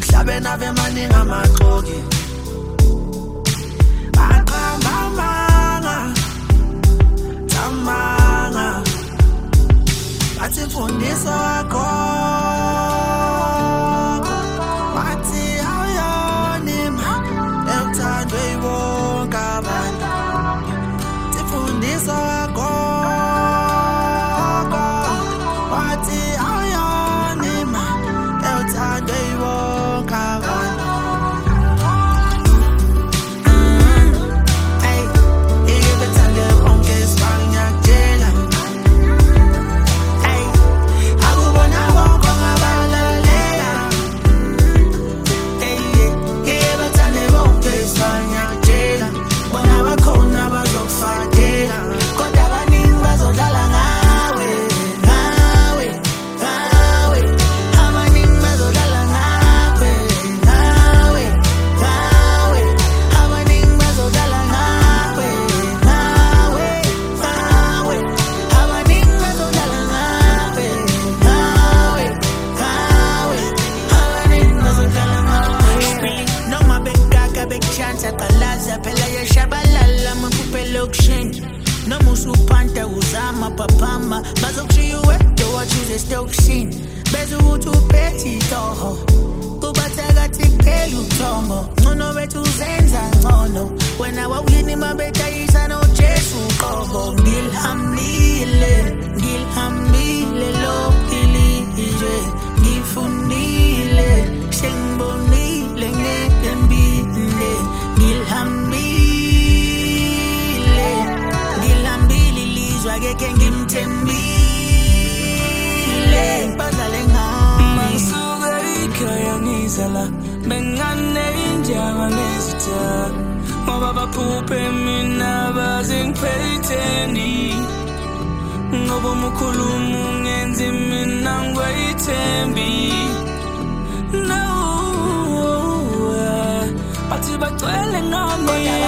Mhlabe nave maningi amaxoki aqhamamanga tamanga bathi mfundiso wakho bathi awuyonima ekuthandwe bonke abantu mfundiso wakho bathi awuyonima ekuthandwe bonke abantu no musupanta uzama papama bazokushiya wedwa wachuze esitokishini bese ukuthi uphethe itoho kubathakathi kuphela uthongo ngcono bethu uzenza ngcono wena wawuyini mabetayisa nojesu uqobo ngilhambile lo ilije ngifundile sengibonile ngembile ngeke ngimthembile badlale ngami masuka ikhaya ngizala bengane injaba nezitha ngoba baphuphe mina bazingiphetheni ngoba umukhulumu ngenzi mina ngwayithembi no bathi bagcwele ngami